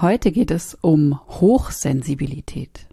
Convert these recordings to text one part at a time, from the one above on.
Heute geht es um Hochsensibilität.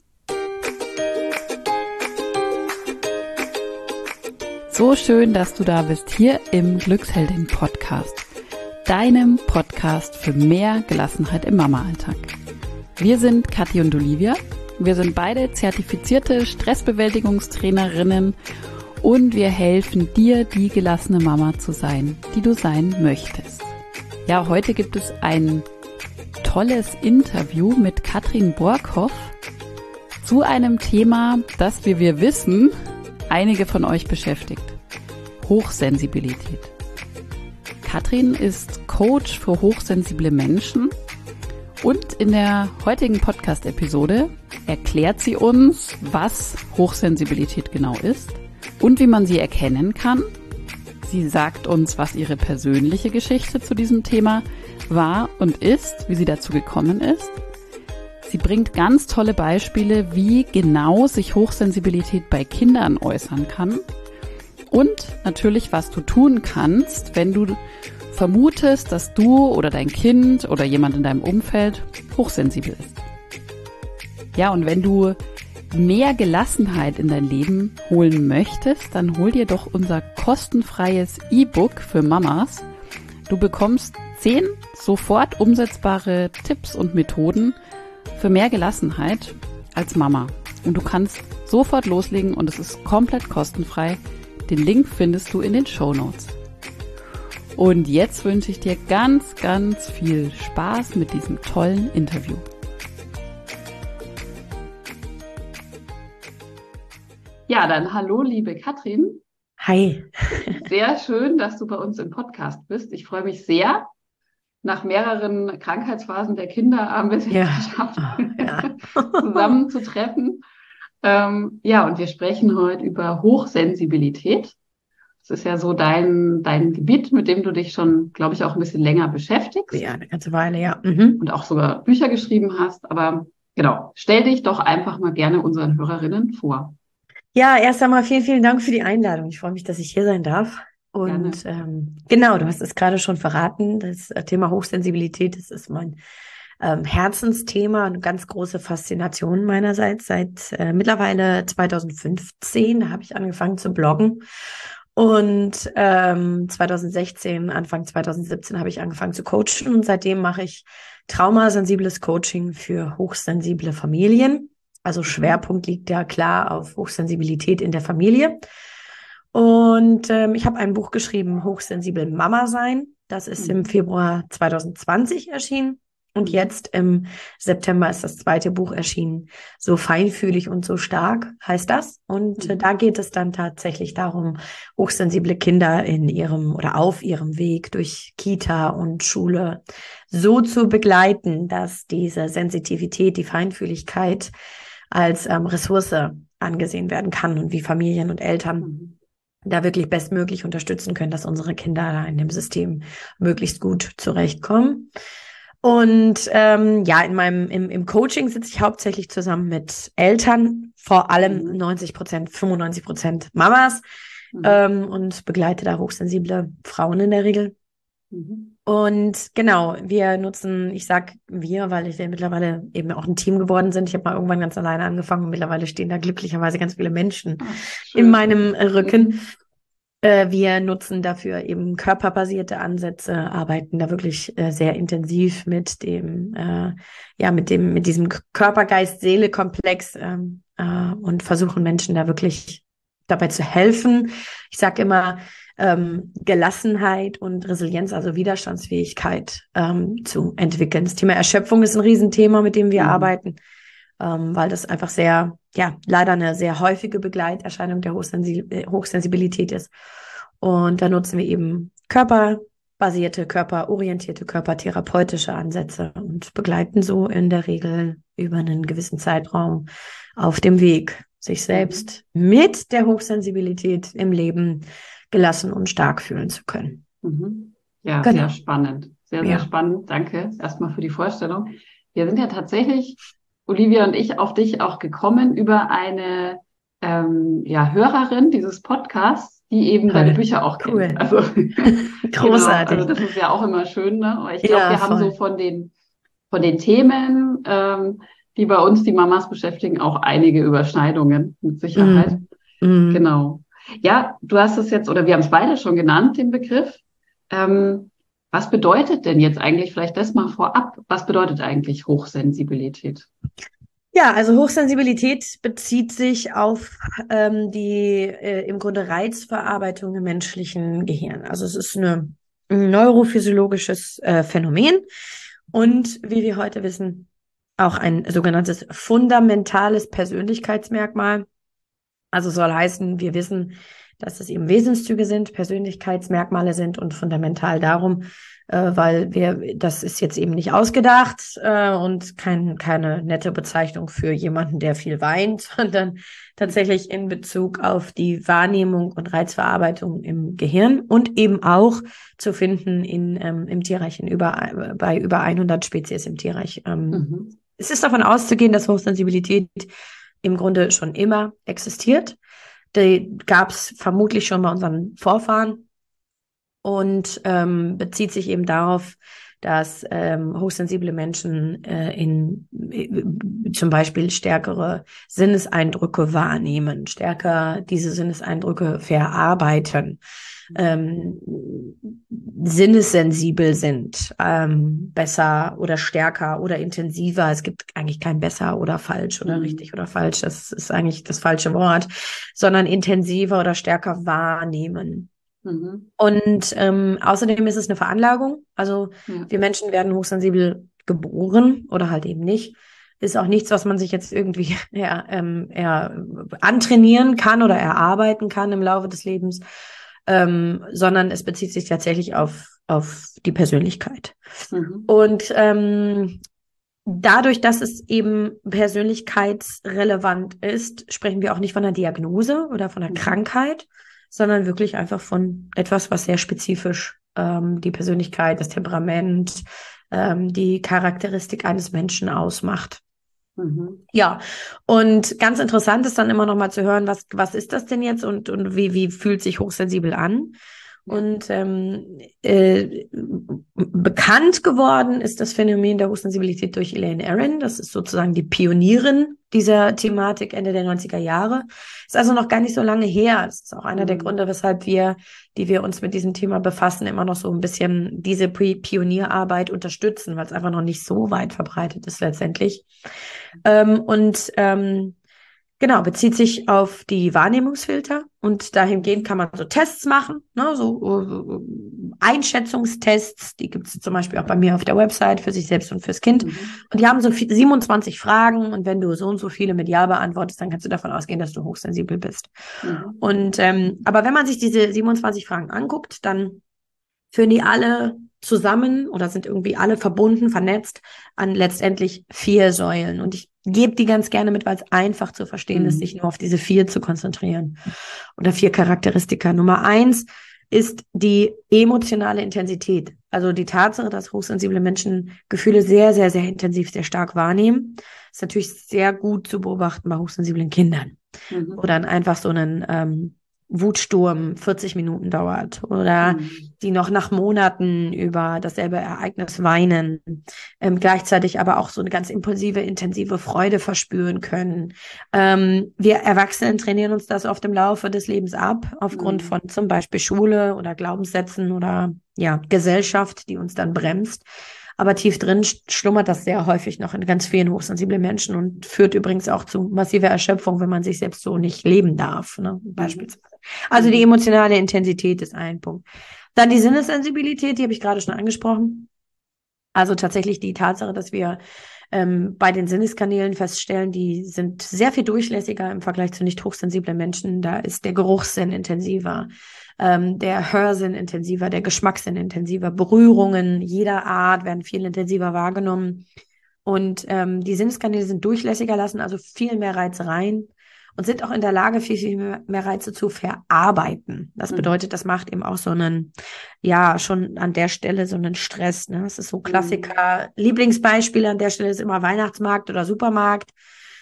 So schön, dass du da bist, hier im Glücksheldin-Podcast, deinem Podcast für mehr Gelassenheit im Mama-Alltag. Wir sind Kathi und Olivia. Wir sind beide zertifizierte Stressbewältigungstrainerinnen und wir helfen dir, die gelassene Mama zu sein, die du sein möchtest. Ja, heute gibt es ein tolles Interview mit Katrin Borkhoff zu einem Thema, das, wie wir wissen, einige von euch beschäftigt. Hochsensibilität. Katrin ist Coach für hochsensible Menschen und in der heutigen Podcast-Episode erklärt sie uns, was Hochsensibilität genau ist und wie man sie erkennen kann. Sie sagt uns, was ihre persönliche Geschichte zu diesem Thema war und ist, wie sie dazu gekommen ist. Sie bringt ganz tolle Beispiele, wie genau sich Hochsensibilität bei Kindern äußern kann. Und natürlich, was du tun kannst, wenn du vermutest, dass du oder dein Kind oder jemand in deinem Umfeld hochsensibel ist. Ja, und wenn du mehr Gelassenheit in dein Leben holen möchtest, dann hol dir doch unser kostenfreies E-Book für Mamas. Du bekommst 10 sofort umsetzbare Tipps und Methoden für mehr Gelassenheit als Mama. Und du kannst sofort loslegen und es ist komplett kostenfrei. Den Link findest du in den Shownotes. Und jetzt wünsche ich dir ganz, ganz viel Spaß mit diesem tollen Interview. Ja, dann hallo, liebe Katrin. Hi. Sehr schön, dass du bei uns im Podcast bist. Ich freue mich sehr. Nach mehreren Krankheitsphasen der Kinder haben wir es jetzt geschafft, zusammenzutreffen. Und wir sprechen heute über Hochsensibilität. Das ist ja so dein Gebiet, mit dem du dich schon, glaube ich, auch ein bisschen länger beschäftigst. Ja, eine ganze Weile, ja. Und auch sogar Bücher geschrieben hast. Aber genau, stell dich doch einfach mal gerne unseren Hörerinnen vor. Ja, erst einmal vielen, vielen Dank für die Einladung. Ich freue mich, dass ich hier sein darf. Und genau, du hast es gerade schon verraten, das Thema Hochsensibilität, das ist mein Herzensthema, eine ganz große Faszination meinerseits. Seit mittlerweile 2015 habe ich angefangen zu bloggen und 2016, Anfang 2017 habe ich angefangen zu coachen und seitdem mache ich traumasensibles Coaching für hochsensible Familien. Also Schwerpunkt liegt ja klar auf Hochsensibilität in der Familie. Und ich habe ein Buch geschrieben, Hochsensibel Mama sein. Das ist im Februar 2020 erschienen. Und jetzt im September ist das zweite Buch erschienen. So feinfühlig und so stark heißt das. Und da geht es dann tatsächlich darum, hochsensible Kinder in ihrem oder auf ihrem Weg durch Kita und Schule so zu begleiten, dass diese Sensitivität, die Feinfühligkeit als Ressource angesehen werden kann und wie Familien und Eltern da wirklich bestmöglich unterstützen können, dass unsere Kinder in dem System möglichst gut zurechtkommen. Und im Coaching sitze ich hauptsächlich zusammen mit Eltern, vor allem 95% Mamas und begleite da hochsensible Frauen in der Regel. Und genau, wir nutzen, ich sag wir, weil wir mittlerweile eben auch ein Team geworden sind. Ich habe mal irgendwann ganz alleine angefangen und mittlerweile stehen da glücklicherweise ganz viele Menschen in meinem Rücken. Wir nutzen dafür eben körperbasierte Ansätze, arbeiten da wirklich sehr intensiv mit diesem Körper-Geist-Seele-Komplex und versuchen Menschen da wirklich dabei zu helfen. Ich sage immer, Gelassenheit und Resilienz, also Widerstandsfähigkeit zu entwickeln. Das Thema Erschöpfung ist ein Riesenthema, mit dem wir arbeiten, weil das einfach leider eine sehr häufige Begleiterscheinung der Hochsensibilität ist. Und da nutzen wir eben körperbasierte, körperorientierte, körpertherapeutische Ansätze und begleiten so in der Regel über einen gewissen Zeitraum auf dem Weg, sich selbst mit der Hochsensibilität im Leben gelassen und stark fühlen zu können. Ja, genau. Sehr spannend. Sehr, sehr spannend. Danke erstmal für die Vorstellung. Wir sind ja tatsächlich, Olivia und ich, auf dich auch gekommen über eine Hörerin dieses Podcasts, die eben deine Bücher auch kennt. Also, großartig. Genau, also das ist ja auch immer schön, ne? Aber ich glaube, wir haben so von den von den Themen, die bei uns die Mamas beschäftigen, auch einige Überschneidungen mit Sicherheit. Genau. Ja, du hast es jetzt, oder wir haben es beide schon genannt, den Begriff. Was bedeutet denn jetzt eigentlich, vielleicht das mal vorab, was bedeutet eigentlich Hochsensibilität? Ja, also Hochsensibilität bezieht sich auf die im Grunde Reizverarbeitung im menschlichen Gehirn. Also es ist ein neurophysiologisches Phänomen und wie wir heute wissen, auch ein sogenanntes fundamentales Persönlichkeitsmerkmal. Also soll heißen, wir wissen, dass es eben Wesenszüge sind, Persönlichkeitsmerkmale sind und fundamental darum, weil das ist jetzt eben nicht ausgedacht und keine nette Bezeichnung für jemanden, der viel weint, sondern tatsächlich in Bezug auf die Wahrnehmung und Reizverarbeitung im Gehirn und eben auch zu finden im Tierreich, bei über 100 Spezies im Tierreich. Es ist davon auszugehen, dass Hochsensibilität im Grunde schon immer existiert. Die gab es vermutlich schon bei unseren Vorfahren und bezieht sich eben darauf, dass hochsensible Menschen zum Beispiel stärkere Sinneseindrücke wahrnehmen, stärker diese Sinneseindrücke verarbeiten, sinnessensibel sind, besser oder stärker oder intensiver. Es gibt eigentlich kein besser oder falsch oder richtig oder falsch. Das ist eigentlich das falsche Wort, sondern intensiver oder stärker wahrnehmen. Und außerdem ist es eine Veranlagung. Also wir Menschen werden hochsensibel geboren oder halt eben nicht. Ist auch nichts, was man sich jetzt irgendwie eher antrainieren kann oder erarbeiten kann im Laufe des Lebens, sondern es bezieht sich tatsächlich auf die Persönlichkeit. Und dadurch, dass es eben persönlichkeitsrelevant ist, sprechen wir auch nicht von einer Diagnose oder von einer Krankheit, sondern wirklich einfach von etwas, was sehr spezifisch die Persönlichkeit, das Temperament, die Charakteristik eines Menschen ausmacht. Ja, und ganz interessant ist dann immer noch mal zu hören, was ist das denn jetzt und wie fühlt sich hochsensibel an? Und bekannt geworden ist das Phänomen der Hochsensibilität durch Elaine Aron. Das ist sozusagen die Pionierin dieser Thematik Ende der 90er Jahre. Ist also noch gar nicht so lange her. Das ist auch einer der Gründe, weshalb die wir uns mit diesem Thema befassen, immer noch so ein bisschen diese Pionierarbeit unterstützen, weil es einfach noch nicht so weit verbreitet ist letztendlich. Genau, bezieht sich auf die Wahrnehmungsfilter und dahingehend kann man so Tests machen, ne, so Einschätzungstests, die gibt es zum Beispiel auch bei mir auf der Website für sich selbst und fürs Kind. Und die haben so 27 Fragen und wenn du so und so viele mit Ja beantwortest, dann kannst du davon ausgehen, dass du hochsensibel bist. Und aber wenn man sich diese 27 Fragen anguckt, dann führen die alle zusammen oder sind irgendwie alle verbunden, vernetzt an letztendlich 4 Säulen. Und ich gebe die ganz gerne mit, weil es einfach zu verstehen ist, sich nur auf diese 4 zu konzentrieren. Oder 4 Charakteristika. Nummer 1 ist die emotionale Intensität. Also die Tatsache, dass hochsensible Menschen Gefühle sehr, sehr, sehr intensiv, sehr stark wahrnehmen, ist natürlich sehr gut zu beobachten bei hochsensiblen Kindern. Wo dann einfach so einen Wutsturm 40 Minuten dauert oder die noch nach Monaten über dasselbe Ereignis weinen, gleichzeitig aber auch so eine ganz impulsive, intensive Freude verspüren können. Wir Erwachsenen trainieren uns das oft im Laufe des Lebens ab, aufgrund von zum Beispiel Schule oder Glaubenssätzen oder Gesellschaft, die uns dann bremst. Aber tief drin schlummert das sehr häufig noch in ganz vielen hochsensiblen Menschen und führt übrigens auch zu massiver Erschöpfung, wenn man sich selbst so nicht leben darf, ne? Beispielsweise. Also die emotionale Intensität ist ein Punkt. Dann die Sinnessensibilität, die habe ich gerade schon angesprochen. Also tatsächlich die Tatsache, dass wir bei den Sinneskanälen feststellen, die sind sehr viel durchlässiger im Vergleich zu nicht hochsensiblen Menschen. Da ist der Geruchssinn intensiver, der Hörsinn intensiver, der Geschmackssinn intensiver, Berührungen jeder Art werden viel intensiver wahrgenommen. Und die Sinneskanäle sind durchlässiger, lassen also viel mehr Reize rein und sind auch in der Lage, viel, viel mehr Reize zu verarbeiten. Das bedeutet, das macht eben auch so einen, schon an der Stelle so einen Stress. Ne? Das ist so Klassiker. Lieblingsbeispiel an der Stelle ist immer Weihnachtsmarkt oder Supermarkt.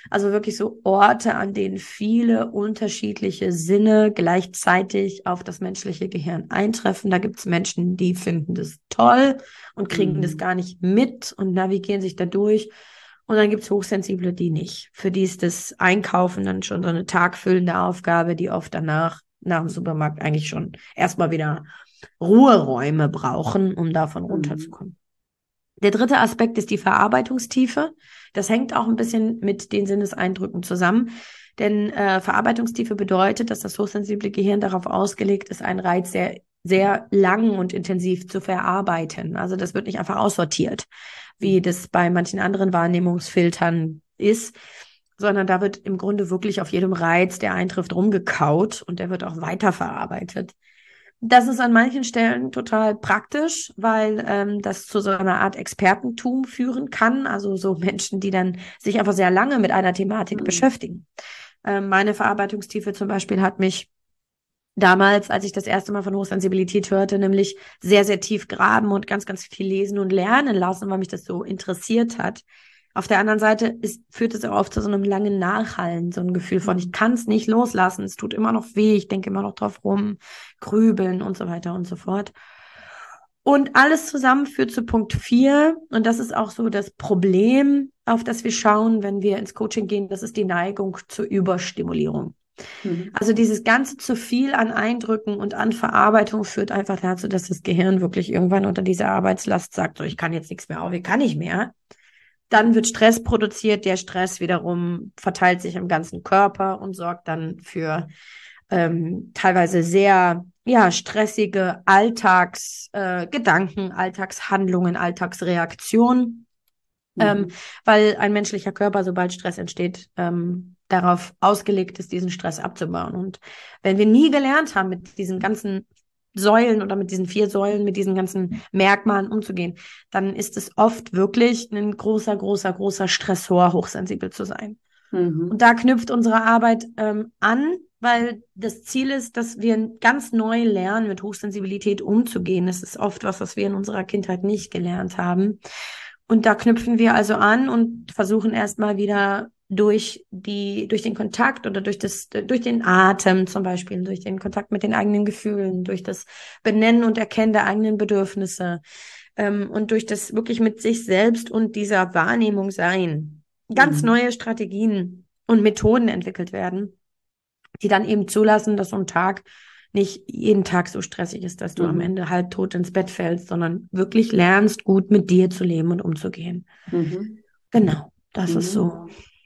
Also wirklich so Orte, an denen viele unterschiedliche Sinne gleichzeitig auf das menschliche Gehirn eintreffen. Da gibt es Menschen, die finden das toll und kriegen das gar nicht mit und navigieren sich da durch. Und dann gibt es Hochsensible, die nicht. Für die ist das Einkaufen dann schon so eine tagfüllende Aufgabe, die oft danach, nach dem Supermarkt eigentlich schon erstmal wieder Ruheräume brauchen, um davon runterzukommen. Der dritte Aspekt ist die Verarbeitungstiefe. Das hängt auch ein bisschen mit den Sinneseindrücken zusammen. Denn Verarbeitungstiefe bedeutet, dass das hochsensible Gehirn darauf ausgelegt ist, einen Reiz sehr, sehr lang und intensiv zu verarbeiten. Also das wird nicht einfach aussortiert, wie das bei manchen anderen Wahrnehmungsfiltern ist, sondern da wird im Grunde wirklich auf jedem Reiz, der eintrifft, rumgekaut und der wird auch weiterverarbeitet. Das ist an manchen Stellen total praktisch, weil das zu so einer Art Expertentum führen kann. Also so Menschen, die dann sich einfach sehr lange mit einer Thematik beschäftigen. Meine Verarbeitungstiefe zum Beispiel hat mich damals, als ich das erste Mal von Hochsensibilität hörte, nämlich sehr, sehr tief graben und ganz, ganz viel lesen und lernen lassen, weil mich das so interessiert hat. Auf der anderen Seite führt es auch oft zu so einem langen Nachhallen, so ein Gefühl von, ich kann es nicht loslassen, es tut immer noch weh, ich denke immer noch drauf rum, grübeln und so weiter und so fort. Und alles zusammen führt zu Punkt 4 und das ist auch so das Problem, auf das wir schauen, wenn wir ins Coaching gehen, das ist die Neigung zur Überstimulierung. Also dieses ganze zu viel an Eindrücken und an Verarbeitung führt einfach dazu, dass das Gehirn wirklich irgendwann unter dieser Arbeitslast sagt, so ich kann jetzt nichts mehr auf, ich kann nicht mehr. Dann wird Stress produziert, der Stress wiederum verteilt sich im ganzen Körper und sorgt dann für teilweise sehr stressige Alltagsgedanken, Alltagshandlungen, Alltagsreaktionen, weil ein menschlicher Körper, sobald Stress entsteht, darauf ausgelegt ist, diesen Stress abzubauen. Und wenn wir nie gelernt haben, mit diesen ganzen Säulen oder mit diesen 4 Säulen, mit diesen ganzen Merkmalen umzugehen, dann ist es oft wirklich ein großer, großer, großer Stressor, hochsensibel zu sein. Und da knüpft unsere Arbeit an, weil das Ziel ist, dass wir ganz neu lernen, mit Hochsensibilität umzugehen. Das ist oft was wir in unserer Kindheit nicht gelernt haben. Und da knüpfen wir also an und versuchen erstmal wieder durch den Kontakt oder durch den Atem zum Beispiel, durch den Kontakt mit den eigenen Gefühlen, durch das Benennen und Erkennen der eigenen Bedürfnisse und durch das wirklich mit sich selbst und dieser Wahrnehmung sein, ganz neue Strategien und Methoden entwickelt werden, die dann eben zulassen, dass so ein Tag nicht jeden Tag so stressig ist, dass du am Ende halbtot ins Bett fällst, sondern wirklich lernst, gut mit dir zu leben und umzugehen. Genau, das ist so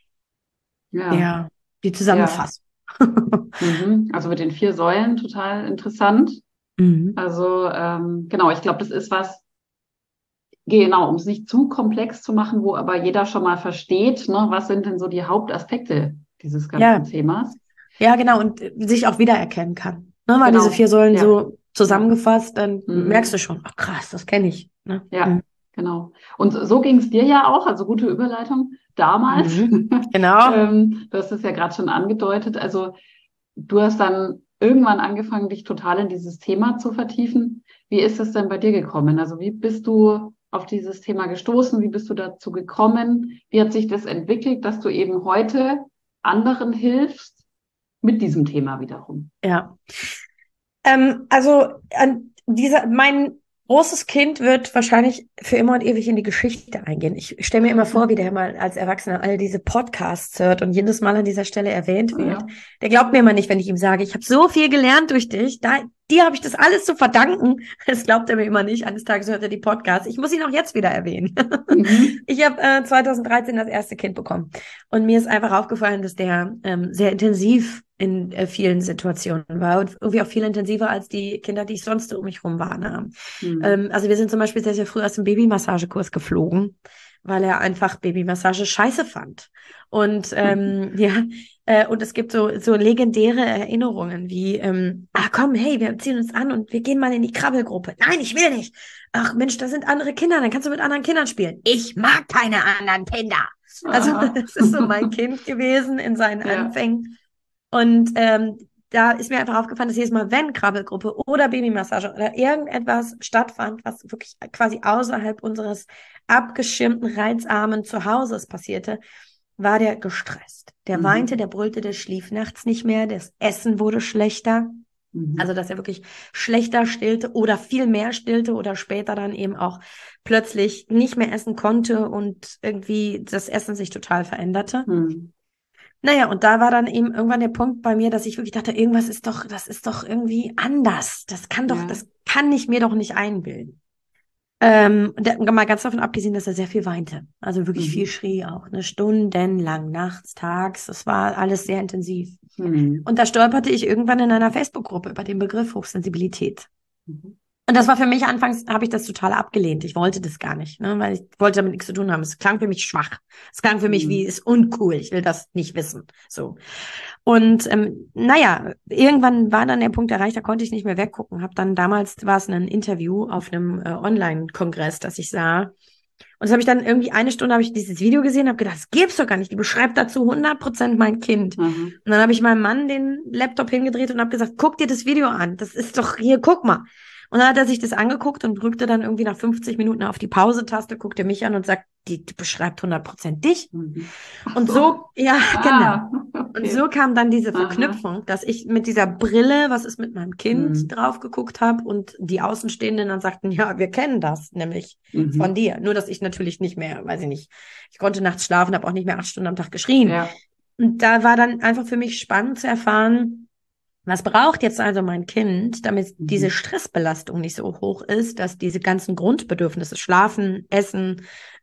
die Zusammenfassung. Also mit den 4 Säulen total interessant. Also genau, ich glaube, das ist was, genau, um es nicht zu komplex zu machen, wo aber jeder schon mal versteht, ne, was sind denn so die Hauptaspekte dieses ganzen Themas. Ja, genau, und sich auch wiedererkennen kann. Ne, weil diese 4 Säulen so zusammengefasst, dann merkst du schon, ach krass, das kenne ich. Ne? Ja, genau. Und so ging es dir ja auch, also gute Überleitung, damals. Genau. Du hast es ja gerade schon angedeutet. Also du hast dann irgendwann angefangen, dich total in dieses Thema zu vertiefen. Wie ist es denn bei dir gekommen? Also wie bist du auf dieses Thema gestoßen? Wie bist du dazu gekommen? Wie hat sich das entwickelt, dass du eben heute anderen hilfst mit diesem Thema wiederum? Ja. Also mein großes Kind wird wahrscheinlich für immer und ewig in die Geschichte eingehen. Ich stelle mir immer vor, wie der mal als Erwachsener all diese Podcasts hört und jedes Mal an dieser Stelle erwähnt wird. Ja. Der glaubt mir immer nicht, wenn ich ihm sage, ich habe so viel gelernt durch dich, dir habe ich das alles zu verdanken. Das glaubt er mir immer nicht. Eines Tages hört er die Podcasts. Ich muss ihn auch jetzt wieder erwähnen. Ich habe 2013 das erste Kind bekommen und mir ist einfach aufgefallen, dass der sehr intensiv in vielen Situationen war und irgendwie auch viel intensiver als die Kinder, die ich sonst um mich rum wahrnahm. Also wir sind zum Beispiel sehr, sehr früh aus dem Babymassagekurs geflogen, weil er einfach Babymassage scheiße fand. Und und es gibt so legendäre Erinnerungen wie, komm, hey, wir ziehen uns an und wir gehen mal in die Krabbelgruppe. Nein, ich will nicht. Ach Mensch, da sind andere Kinder, dann kannst du mit anderen Kindern spielen. Ich mag keine anderen Kinder. Also das ist so mein Kind gewesen in seinen Anfängen. Und da ist mir einfach aufgefallen, dass jedes Mal, wenn Krabbelgruppe oder Babymassage oder irgendetwas stattfand, was wirklich quasi außerhalb unseres abgeschirmten, reizarmen Zuhauses passierte, war der gestresst. Der weinte, der brüllte, der schlief nachts nicht mehr, das Essen wurde schlechter. Also, dass er wirklich schlechter stillte oder viel mehr stillte oder später dann eben auch plötzlich nicht mehr essen konnte und irgendwie das Essen sich total veränderte. Naja, und da war dann eben irgendwann der Punkt bei mir, dass ich wirklich dachte, das ist doch irgendwie anders. Das kann ich mir doch nicht einbilden. Mal ganz davon abgesehen, dass er sehr viel weinte. Also wirklich viel schrie auch, ne? Stundenlang, nachts, tags. Das war alles sehr intensiv. Und da stolperte ich irgendwann in einer Facebook-Gruppe über den Begriff Hochsensibilität. Und das war für mich, anfangs habe ich das total abgelehnt. Ich wollte das gar nicht, ne? Weil ich wollte damit nichts zu tun haben. Es klang für mich schwach. Es klang für mich wie, ist uncool. Ich will das nicht wissen. So. Und naja, irgendwann war dann der Punkt erreicht, da konnte ich nicht mehr weggucken. Damals war es ein Interview auf einem Online-Kongress, das ich sah. Und das habe ich dann irgendwie eine Stunde habe ich dieses Video gesehen, habe gedacht, das gibt's doch gar nicht. Die beschreibt dazu 100% mein Kind. Und dann habe ich meinem Mann den Laptop hingedreht und habe gesagt, guck dir das Video an. Das ist doch hier, guck mal. Und dann hat er sich das angeguckt und drückte dann irgendwie nach 50 Minuten auf die Pause-Taste, guckte mich an und sagt, die beschreibt 100% dich. Und so, ja, genau. Okay. Und so kam dann diese Verknüpfung, dass ich mit dieser Brille, was ist mit meinem Kind, drauf geguckt habe und die Außenstehenden dann sagten, ja, wir kennen das nämlich von dir. Nur, dass ich natürlich nicht mehr, weiß ich nicht, ich konnte nachts schlafen, habe auch nicht mehr 8 Stunden am Tag geschrien. Ja. Und da war dann einfach für mich spannend zu erfahren, was braucht jetzt also mein Kind, damit diese Stressbelastung nicht so hoch ist, dass diese ganzen Grundbedürfnisse, Schlafen, Essen,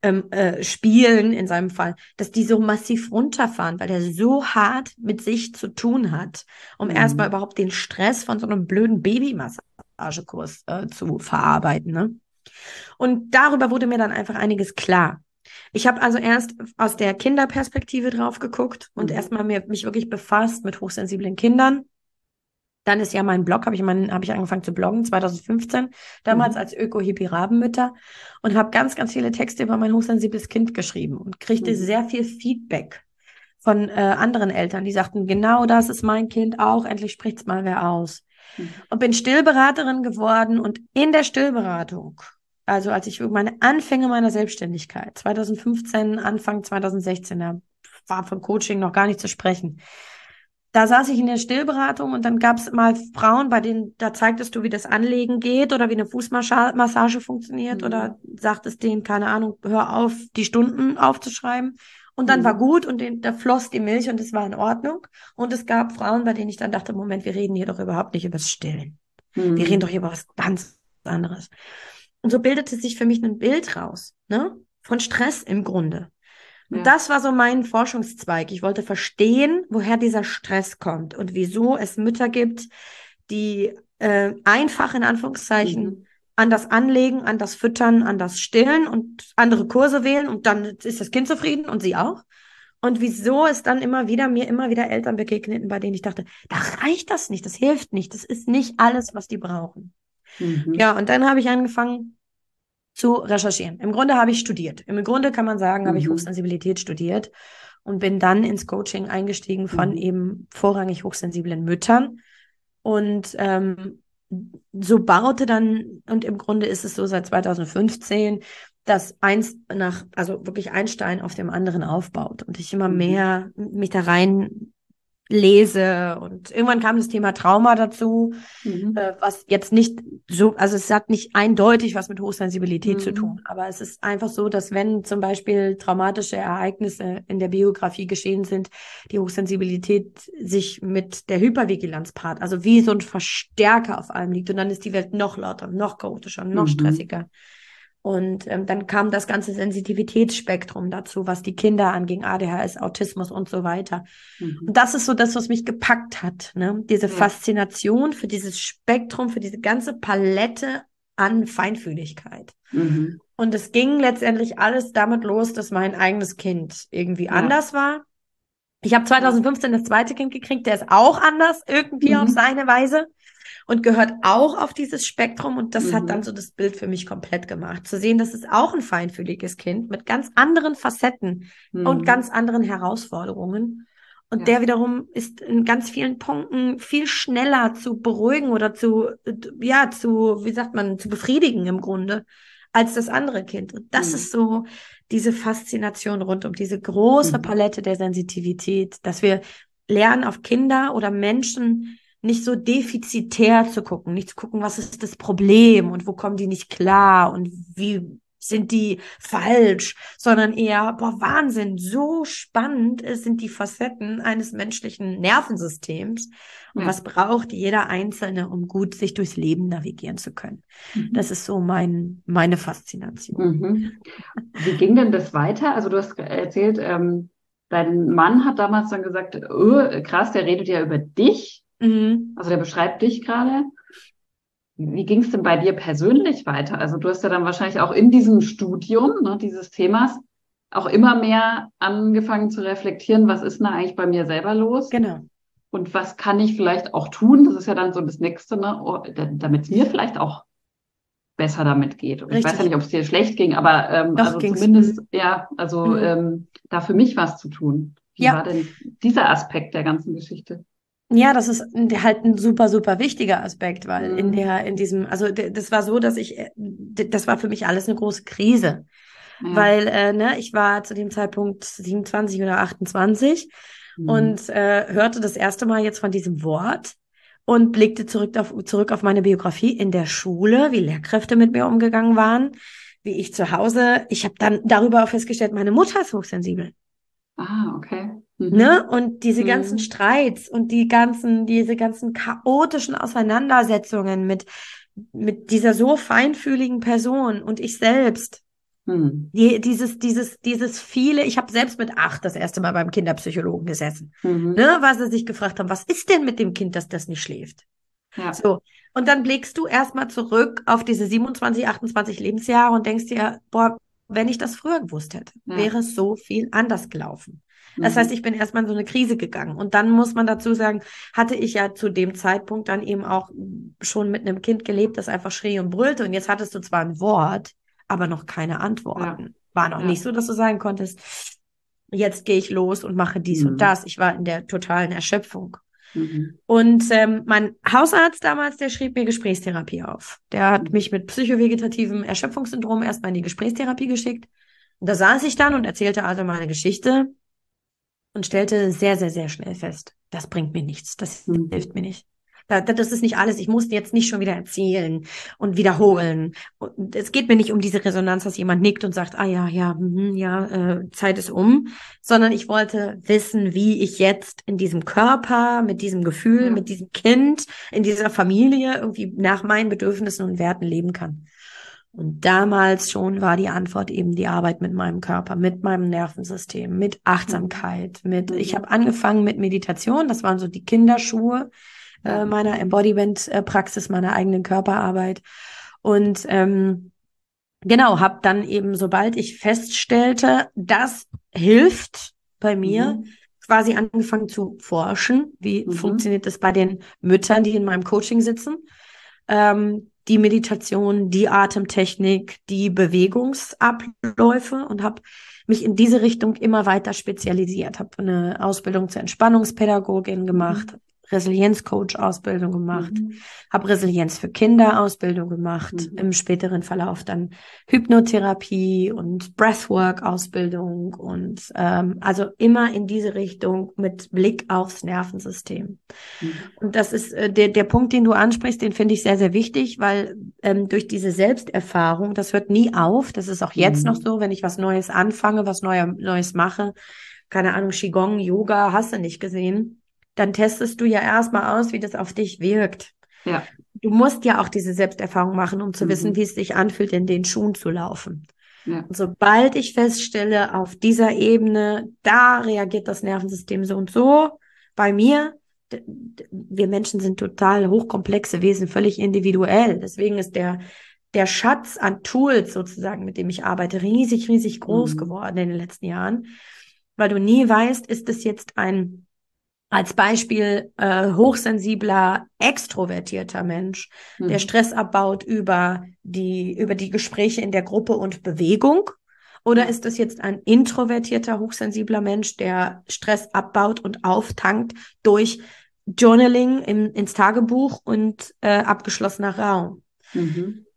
Spielen in seinem Fall, dass die so massiv runterfahren, weil er so hart mit sich zu tun hat, um erstmal überhaupt den Stress von so einem blöden Babymassagekurs zu verarbeiten. Ne? Und darüber wurde mir dann einfach einiges klar. Ich habe also erst aus der Kinderperspektive drauf geguckt und erstmal mich wirklich befasst mit hochsensiblen Kindern. Dann ist ja mein Blog, habe ich angefangen zu bloggen, 2015, damals als Öko-Hippie-Rabenmütter und habe ganz, ganz viele Texte über mein hochsensibles Kind geschrieben und kriegte sehr viel Feedback von anderen Eltern, die sagten, genau das ist mein Kind auch, endlich spricht's mal wer aus. Und bin Stillberaterin geworden und in der Stillberatung, also als ich meine Anfänge meiner Selbstständigkeit, 2015, Anfang 2016, da war von Coaching noch gar nicht zu sprechen. Da saß ich in der Stillberatung und dann gab es mal Frauen, bei denen, da zeigtest du, wie das Anlegen geht oder wie eine Fußmassage funktioniert oder sagtest denen, keine Ahnung, hör auf, die Stunden aufzuschreiben. Und dann war gut und da floss die Milch und es war in Ordnung. Und es gab Frauen, bei denen ich dann dachte, Moment, wir reden hier doch überhaupt nicht über das Stillen. Wir reden doch hier über was ganz anderes. Und so bildete sich für mich ein Bild raus, ne? Von Stress im Grunde. Und das war so mein Forschungszweig. Ich wollte verstehen, woher dieser Stress kommt und wieso es Mütter gibt, die einfach in Anführungszeichen an das Anlegen, an das Füttern, an das Stillen und andere Kurse wählen und dann ist das Kind zufrieden und sie auch. Und wieso es dann mir immer wieder Eltern begegneten, bei denen ich dachte, da reicht das nicht, das hilft nicht, das ist nicht alles, was die brauchen. Ja, und dann habe ich angefangen zu recherchieren. Im Grunde habe ich studiert. Im Grunde kann man sagen, habe ich Hochsensibilität studiert und bin dann ins Coaching eingestiegen von eben vorrangig hochsensiblen Müttern. Und so baute dann, und im Grunde ist es so seit 2015, dass also wirklich ein Stein auf dem anderen aufbaut und ich immer mehr mich da rein lese und irgendwann kam das Thema Trauma dazu, was jetzt nicht so, also es hat nicht eindeutig was mit Hochsensibilität zu tun, aber es ist einfach so, dass wenn zum Beispiel traumatische Ereignisse in der Biografie geschehen sind, die Hochsensibilität sich mit der Hypervigilanz paart, also wie so ein Verstärker auf allem liegt und dann ist die Welt noch lauter, noch chaotischer, noch stressiger. Und dann kam das ganze Sensitivitätsspektrum dazu, was die Kinder anging, ADHS, Autismus und so weiter. Und das ist so das, was mich gepackt hat, ne? Diese Faszination für dieses Spektrum, für diese ganze Palette an Feinfühligkeit. Und es ging letztendlich alles damit los, dass mein eigenes Kind irgendwie anders war. Ich habe 2015 das zweite Kind gekriegt, der ist auch anders irgendwie auf seine Weise. Und gehört auch auf dieses Spektrum und das hat dann so das Bild für mich komplett gemacht. Zu sehen, das ist auch ein feinfühliges Kind mit ganz anderen Facetten und ganz anderen Herausforderungen. Und der wiederum ist in ganz vielen Punkten viel schneller zu beruhigen oder zu befriedigen im Grunde, als das andere Kind. Und das ist so diese Faszination rund um diese große Palette der Sensitivität, dass wir lernen, auf Kinder oder Menschen nicht so defizitär zu gucken, nicht zu gucken, was ist das Problem und wo kommen die nicht klar und wie sind die falsch, sondern eher, boah, Wahnsinn, so spannend sind die Facetten eines menschlichen Nervensystems und was braucht jeder Einzelne, um gut sich durchs Leben navigieren zu können. Das ist so meine Faszination. Wie ging denn das weiter? Also du hast erzählt, dein Mann hat damals dann gesagt, oh, krass, der redet ja über dich, also der beschreibt dich gerade. Wie ging es denn bei dir persönlich weiter? Also du hast ja dann wahrscheinlich auch in diesem Studium, ne, dieses Themas auch immer mehr angefangen zu reflektieren, was ist denn da eigentlich bei mir selber los? Genau. Und was kann ich vielleicht auch tun? Das ist ja dann so das Nächste, ne, damit es mir vielleicht auch besser damit geht. Und ich weiß ja nicht, ob es dir schlecht ging, aber also zumindest, da für mich was zu tun. Wie war denn dieser Aspekt der ganzen Geschichte? Ja, das ist halt ein super, super wichtiger Aspekt, weil das war so, das war für mich alles eine große Krise. Ja. Weil, ich war zu dem Zeitpunkt 27 oder 28 und hörte das erste Mal jetzt von diesem Wort und blickte zurück auf meine Biografie in der Schule, wie Lehrkräfte mit mir umgegangen waren, wie ich zu Hause, ich habe dann darüber auch festgestellt, meine Mutter ist hochsensibel. Ah, okay. Ne? Und diese ganzen Streits und diese ganzen chaotischen Auseinandersetzungen mit dieser so feinfühligen Person und ich selbst. Dieses viele, ich habe selbst mit 8 das erste Mal beim Kinderpsychologen gesessen, ne, weil sie sich gefragt haben, was ist denn mit dem Kind, dass das nicht schläft? Ja. So. Und dann blickst du erstmal zurück auf diese 27, 28 Lebensjahre und denkst dir, boah, wenn ich das früher gewusst hätte, wäre es so viel anders gelaufen. Das heißt, ich bin erstmal in so eine Krise gegangen. Und dann muss man dazu sagen, hatte ich ja zu dem Zeitpunkt dann eben auch schon mit einem Kind gelebt, das einfach schrie und brüllte. Und jetzt hattest du zwar ein Wort, aber noch keine Antworten. Ja. War noch nicht so, dass du sagen konntest, jetzt gehe ich los und mache dies und das. Ich war in der totalen Erschöpfung. Und mein Hausarzt damals, der schrieb mir Gesprächstherapie auf. Der hat mich mit psychovegetativem Erschöpfungssyndrom erstmal in die Gesprächstherapie geschickt. Und da saß ich dann und erzählte also meine Geschichte und stellte sehr, sehr, sehr schnell fest, das bringt mir nichts, das hilft mir nicht. Das ist nicht alles, ich muss jetzt nicht schon wieder erzählen und wiederholen. Und es geht mir nicht um diese Resonanz, dass jemand nickt und sagt, Zeit ist um, sondern ich wollte wissen, wie ich jetzt in diesem Körper, mit diesem Gefühl, mit diesem Kind, in dieser Familie irgendwie nach meinen Bedürfnissen und Werten leben kann. Und damals schon war die Antwort eben die Arbeit mit meinem Körper, mit meinem Nervensystem, mit Achtsamkeit, ich habe angefangen mit Meditation, das waren so die Kinderschuhe meiner Embodiment-Praxis, meiner eigenen Körperarbeit. Und habe dann eben, sobald ich feststellte, das hilft bei mir, quasi angefangen zu forschen, wie funktioniert das bei den Müttern, die in meinem Coaching sitzen. Die Meditation, die Atemtechnik, die Bewegungsabläufe und habe mich in diese Richtung immer weiter spezialisiert. Habe eine Ausbildung zur Entspannungspädagogin gemacht, Resilienzcoach-Ausbildung gemacht, habe Resilienz für Kinder-Ausbildung gemacht, im späteren Verlauf dann Hypnotherapie und Breathwork-Ausbildung und also immer in diese Richtung mit Blick aufs Nervensystem. Und das ist der Punkt, den du ansprichst, den finde ich sehr, sehr wichtig, weil durch diese Selbsterfahrung, das hört nie auf, das ist auch jetzt noch so, wenn ich was Neues anfange, was Neues mache, keine Ahnung, Qigong, Yoga, hast du nicht gesehen, dann testest du ja erstmal aus, wie das auf dich wirkt. Ja. Du musst ja auch diese Selbsterfahrung machen, um zu wissen, wie es sich anfühlt, in den Schuhen zu laufen. Ja. Und sobald ich feststelle, auf dieser Ebene, da reagiert das Nervensystem so und so, bei mir, wir Menschen sind total hochkomplexe Wesen, völlig individuell. Deswegen ist der Schatz an Tools sozusagen, mit dem ich arbeite, riesig, riesig groß geworden in den letzten Jahren, weil du nie weißt, ist es jetzt als Beispiel hochsensibler, extrovertierter Mensch, der Stress abbaut über die Gespräche in der Gruppe und Bewegung? Oder ist es jetzt ein introvertierter, hochsensibler Mensch, der Stress abbaut und auftankt durch Journaling ins Tagebuch und abgeschlossener Raum?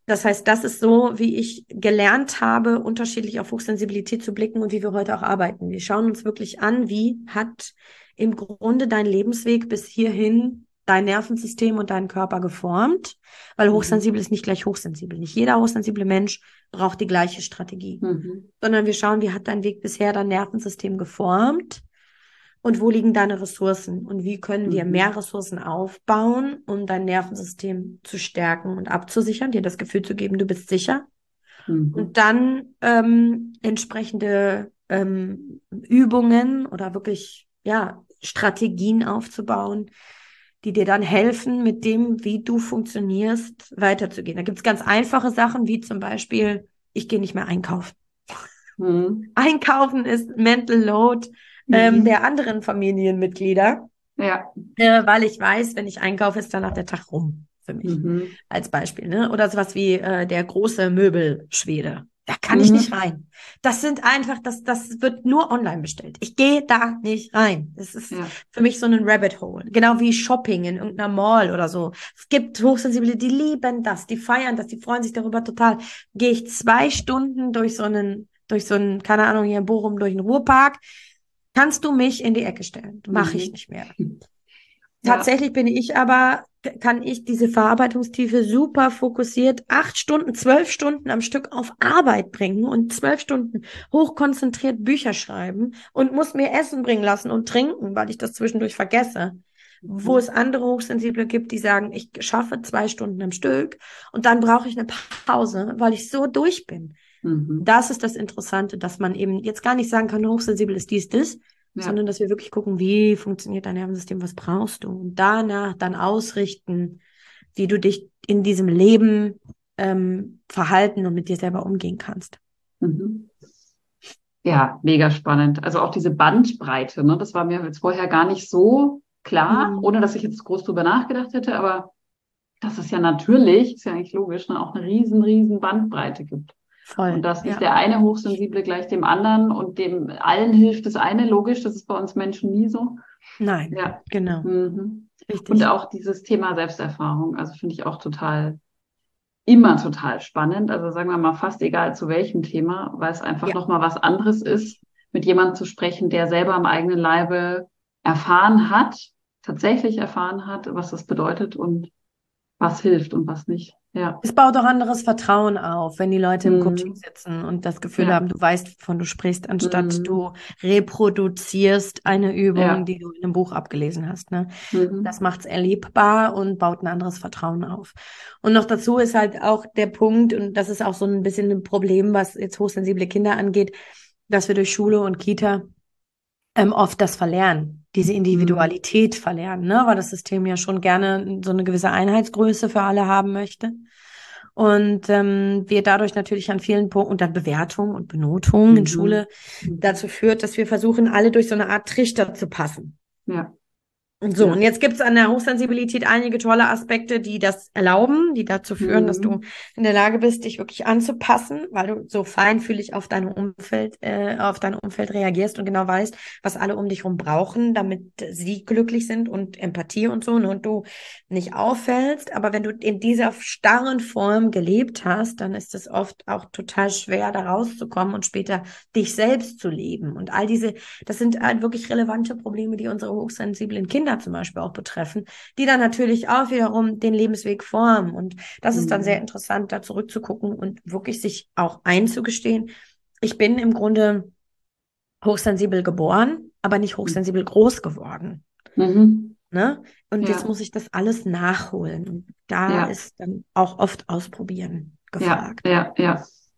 Das heißt, das ist so, wie ich gelernt habe, unterschiedlich auf Hochsensibilität zu blicken und wie wir heute auch arbeiten. Wir schauen uns wirklich an, wie hat im Grunde dein Lebensweg bis hierhin dein Nervensystem und deinen Körper geformt, weil hochsensibel ist nicht gleich hochsensibel. Nicht jeder hochsensible Mensch braucht die gleiche Strategie, sondern wir schauen, wie hat dein Weg bisher dein Nervensystem geformt und wo liegen deine Ressourcen und wie können wir mehr Ressourcen aufbauen, um dein Nervensystem zu stärken und abzusichern, dir das Gefühl zu geben, du bist sicher. Und dann entsprechende Übungen oder wirklich Strategien aufzubauen, die dir dann helfen, mit dem, wie du funktionierst, weiterzugehen. Da gibt es ganz einfache Sachen, wie zum Beispiel, ich gehe nicht mehr einkaufen. Einkaufen ist Mental Load der anderen Familienmitglieder, weil ich weiß, wenn ich einkaufe, ist danach der Tag rum für mich, als Beispiel. Ne? Oder sowas wie der große Möbelschwede. Da kann ich nicht rein. Das sind einfach, das wird nur online bestellt. Ich gehe da nicht rein. Das ist für mich so ein Rabbit Hole. Genau wie Shopping in irgendeiner Mall oder so. Es gibt Hochsensible, die lieben das, die feiern das, die freuen sich darüber total. Gehe ich 2 Stunden durch so einen, keine Ahnung, hier in Bochum, durch den Ruhrpark, kannst du mich in die Ecke stellen. Mache ich nicht mehr. Tatsächlich kann ich diese Verarbeitungstiefe super fokussiert 8 Stunden, 12 Stunden am Stück auf Arbeit bringen und 12 Stunden hochkonzentriert Bücher schreiben und muss mir Essen bringen lassen und trinken, weil ich das zwischendurch vergesse. Wo es andere Hochsensible gibt, die sagen, ich schaffe 2 Stunden am Stück und dann brauche ich eine Pause, weil ich so durch bin. Das ist das Interessante, dass man eben jetzt gar nicht sagen kann, hochsensibel ist dies, das, sondern dass wir wirklich gucken, wie funktioniert dein Nervensystem, was brauchst du? Und danach dann ausrichten, wie du dich in diesem Leben verhalten und mit dir selber umgehen kannst. Ja, mega spannend. Also auch diese Bandbreite, ne, das war mir jetzt vorher gar nicht so klar, ohne dass ich jetzt groß drüber nachgedacht hätte, aber dass es ja natürlich, ist ja eigentlich logisch, ne, auch eine riesen Bandbreite gibt. Voll, und dass nicht der eine Hochsensible gleich dem anderen und dem allen hilft das eine, logisch, das ist bei uns Menschen nie so. Nein, genau. Richtig. Und auch dieses Thema Selbsterfahrung, also finde ich auch immer total spannend, also sagen wir mal fast egal zu welchem Thema, weil es einfach nochmal was anderes ist, mit jemandem zu sprechen, der selber am eigenen Leibe tatsächlich erfahren hat, was das bedeutet und was hilft und was nicht. Ja. Es baut auch anderes Vertrauen auf, wenn die Leute im Coaching sitzen und das Gefühl haben, du weißt, wovon du sprichst, anstatt du reproduzierst eine Übung, die du in einem Buch abgelesen hast. Ne? Das macht es erlebbar und baut ein anderes Vertrauen auf. Und noch dazu ist halt auch der Punkt, und das ist auch so ein bisschen ein Problem, was jetzt hochsensible Kinder angeht, dass wir durch Schule und Kita oft das verlernen, diese Individualität verlernen, ne? Weil das System ja schon gerne so eine gewisse Einheitsgröße für alle haben möchte. Und wir dadurch natürlich an vielen Punkten und dann Bewertung und Benotung in Schule dazu führt, dass wir versuchen, alle durch so eine Art Trichter zu passen. Ja. So, und jetzt gibt es an der Hochsensibilität einige tolle Aspekte, die das erlauben, die dazu führen, dass du in der Lage bist, dich wirklich anzupassen, weil du so feinfühlig auf dein Umfeld reagierst und genau weißt, was alle um dich herum brauchen, damit sie glücklich sind und Empathie und so, ne, und du nicht auffällst. Aber wenn du in dieser starren Form gelebt hast, dann ist es oft auch total schwer, da rauszukommen und später dich selbst zu leben. Und all das sind halt wirklich relevante Probleme, die unsere hochsensiblen Kinder zum Beispiel auch betreffen, die dann natürlich auch wiederum den Lebensweg formen. Und das ist dann sehr interessant, da zurückzugucken und wirklich sich auch einzugestehen, ich bin im Grunde hochsensibel geboren, aber nicht hochsensibel groß geworden. Ne? Und jetzt muss ich das alles nachholen. Und da ist dann auch oft ausprobieren gefragt. Ja,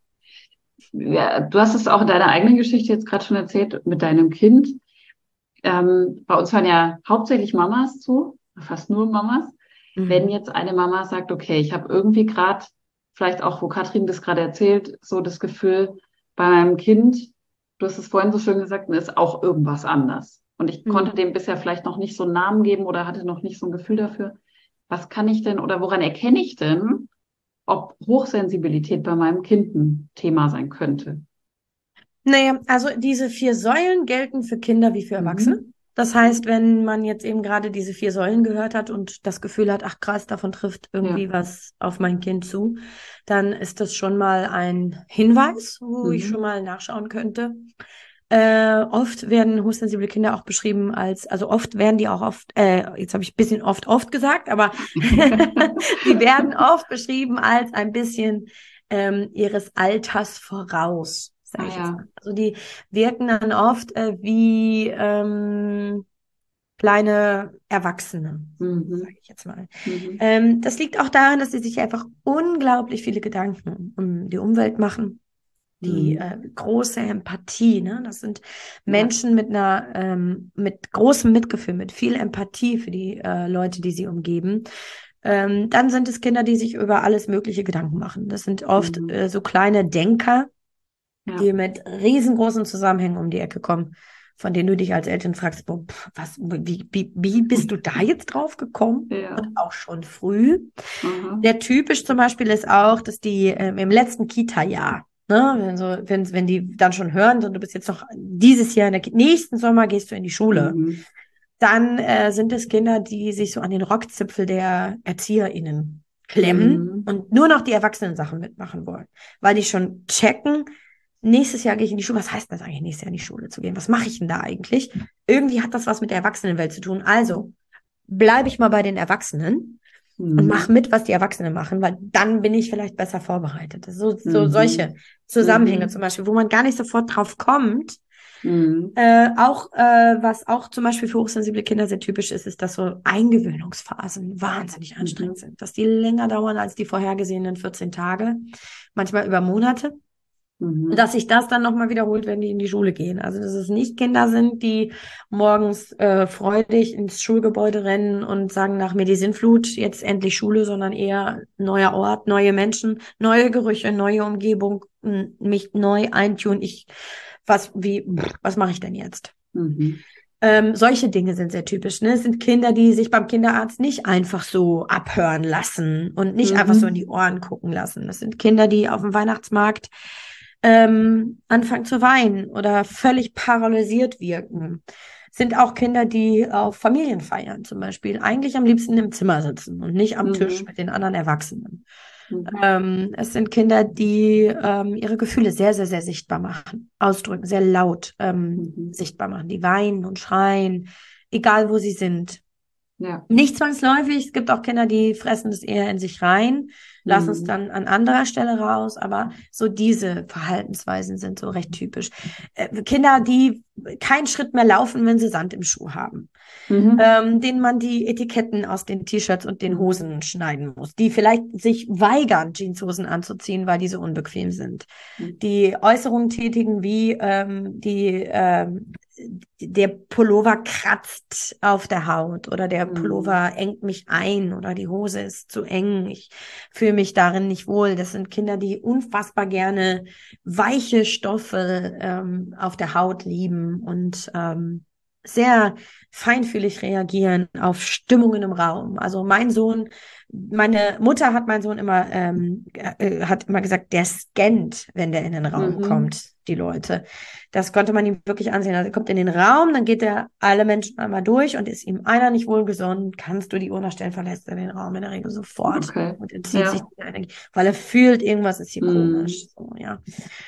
du hast es auch in deiner eigenen Geschichte jetzt gerade schon erzählt mit deinem Kind. Bei uns hören ja hauptsächlich Mamas zu, fast nur Mamas. Wenn jetzt eine Mama sagt, okay, ich habe irgendwie gerade, vielleicht auch, wo Katrin das gerade erzählt, so das Gefühl, bei meinem Kind, du hast es vorhin so schön gesagt, ist auch irgendwas anders. Und ich konnte dem bisher vielleicht noch nicht so einen Namen geben oder hatte noch nicht so ein Gefühl dafür. Was kann ich denn oder woran erkenne ich denn, ob Hochsensibilität bei meinem Kind ein Thema sein könnte? Naja, also diese 4 Säulen gelten für Kinder wie für Erwachsene. Das heißt, wenn man jetzt eben gerade diese 4 Säulen gehört hat und das Gefühl hat, ach krass, davon trifft irgendwie was auf mein Kind zu, dann ist das schon mal ein Hinweis, wo ich schon mal nachschauen könnte. Oft werden hochsensible Kinder auch beschrieben also oft werden die auch jetzt habe ich ein bisschen oft gesagt, aber die werden oft beschrieben als ein bisschen ihres Alters voraus, sage ich jetzt mal. Also die wirken dann oft wie kleine Erwachsene, sage ich jetzt mal. Das liegt auch daran, dass sie sich einfach unglaublich viele Gedanken um die Umwelt machen. Die große Empathie, ne? Das sind Menschen mit mit großem Mitgefühl, mit viel Empathie für die Leute, die sie umgeben. Dann sind es Kinder, die sich über alles mögliche Gedanken machen. Das sind oft so kleine Denker, die mit riesengroßen Zusammenhängen um die Ecke kommen, von denen du dich als Eltern fragst, boah, wie bist du da jetzt drauf gekommen? Ja. Und auch schon früh. Der typisch zum Beispiel ist auch, dass die im letzten Kita-Jahr, ne, wenn die dann schon hören, so, du bist jetzt noch dieses Jahr, nächsten Sommer gehst du in die Schule, dann sind es Kinder, die sich so an den Rockzipfel der ErzieherInnen klemmen und nur noch die Erwachsenen-Sachen mitmachen wollen, weil die schon checken, nächstes Jahr gehe ich in die Schule. Was heißt das eigentlich, nächstes Jahr in die Schule zu gehen? Was mache ich denn da eigentlich? Irgendwie hat das was mit der Erwachsenenwelt zu tun. Also bleibe ich mal bei den Erwachsenen und mache mit, was die Erwachsenen machen, weil dann bin ich vielleicht besser vorbereitet. So solche Zusammenhänge zum Beispiel, wo man gar nicht sofort drauf kommt. Was auch zum Beispiel für hochsensible Kinder sehr typisch ist, ist, dass so Eingewöhnungsphasen wahnsinnig anstrengend sind. Dass die länger dauern als die vorhergesehenen 14 Tage, manchmal über Monate. Dass sich das dann nochmal wiederholt, wenn die in die Schule gehen. Also dass es nicht Kinder sind, die morgens freudig ins Schulgebäude rennen und sagen, nach mir die Sintflut, jetzt endlich Schule, sondern eher neuer Ort, neue Menschen, neue Gerüche, neue Umgebung, mich neu eintun. Was mache ich denn jetzt? Solche Dinge sind sehr typisch. Ne? Es sind Kinder, die sich beim Kinderarzt nicht einfach so abhören lassen und nicht einfach so in die Ohren gucken lassen. Das sind Kinder, die auf dem Weihnachtsmarkt anfangen zu weinen oder völlig paralysiert wirken. Sind auch Kinder, die auf Familienfeiern zum Beispiel eigentlich am liebsten im Zimmer sitzen und nicht am Tisch mit den anderen Erwachsenen. Es sind Kinder, die ihre Gefühle sehr, sehr, sehr sichtbar machen, ausdrücken, sehr laut sichtbar machen. Die weinen und schreien, egal wo sie sind. Ja. Nicht zwangsläufig, es gibt auch Kinder, die fressen das eher in sich rein, lassen es dann an anderer Stelle raus, aber so diese Verhaltensweisen sind so recht typisch. Kinder, die keinen Schritt mehr laufen, wenn sie Sand im Schuh haben, denen man die Etiketten aus den T-Shirts und den Hosen schneiden muss, die vielleicht sich weigern, Jeanshosen anzuziehen, weil die so unbequem sind, die Äußerungen tätigen wie der Pullover kratzt auf der Haut oder der Pullover engt mich ein oder die Hose ist zu eng, ich fühle mich darin nicht wohl. Das sind Kinder, die unfassbar gerne weiche Stoffe auf der Haut lieben und sehr feinfühlig reagieren auf Stimmungen im Raum. Also meine Mutter hat meinen Sohn immer, hat immer gesagt, der scannt, wenn der in den Raum kommt, die Leute. Das konnte man ihm wirklich ansehen. Also er kommt in den Raum, dann geht er alle Menschen einmal durch und ist ihm einer nicht wohlgesonnen, kannst du die Uhr nachstellen, verlässt er den Raum in der Regel sofort und entzieht sich die Energie, weil er fühlt, irgendwas ist hier komisch. So, ja.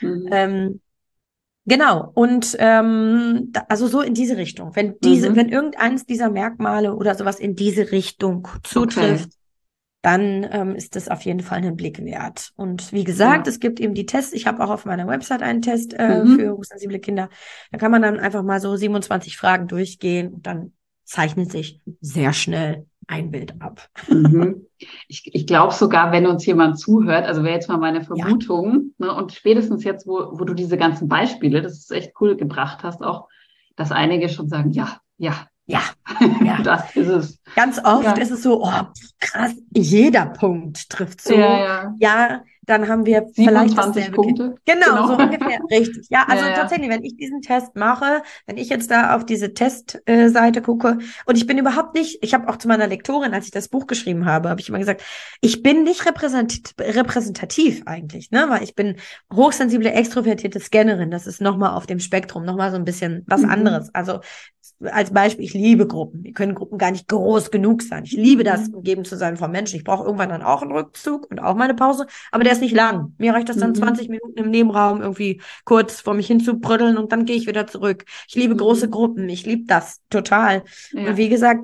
Genau, und also so in diese Richtung. Wenn irgendeines dieser Merkmale oder sowas in diese Richtung zutrifft, dann ist das auf jeden Fall einen Blick wert. Und wie gesagt, es gibt eben die Tests. Ich habe auch auf meiner Website einen Test für hochsensible Kinder. Da kann man dann einfach mal so 27 Fragen durchgehen und dann zeichnet sich sehr schnell ein Bild ab. Ich glaube sogar, wenn uns jemand zuhört, also wäre jetzt mal meine Vermutung, ne, und spätestens jetzt, wo du diese ganzen Beispiele, das ist echt cool gebracht hast, auch, dass einige schon sagen, ja, das ist es. Ganz oft ist es so, oh, krass, jeder Punkt trifft so. Ja, dann haben wir vielleicht 27 dasselbe Kind. Punkte. Genau, so ungefähr, richtig. Ja, also Ja, ja. tatsächlich, wenn ich diesen Test mache, wenn ich jetzt da auf diese Testseite gucke und ich bin überhaupt nicht, ich habe auch zu meiner Lektorin, als ich das Buch geschrieben habe ich immer gesagt, ich bin nicht repräsentativ eigentlich, ne, weil ich bin hochsensible, extrovertierte Scannerin, das ist nochmal auf dem Spektrum, nochmal so ein bisschen was anderes. Also als Beispiel, ich liebe Gruppen. Die können Gruppen gar nicht groß genug sein. Ich liebe das, umgeben zu sein von Menschen. Ich brauche irgendwann dann auch einen Rückzug und auch meine Pause, aber der ist nicht lang. Mir reicht das dann 20 Minuten im Nebenraum irgendwie kurz vor mich hin zu brüddeln und dann gehe ich wieder zurück. Ich liebe große Gruppen. Ich liebe das total. Ja. Und wie gesagt,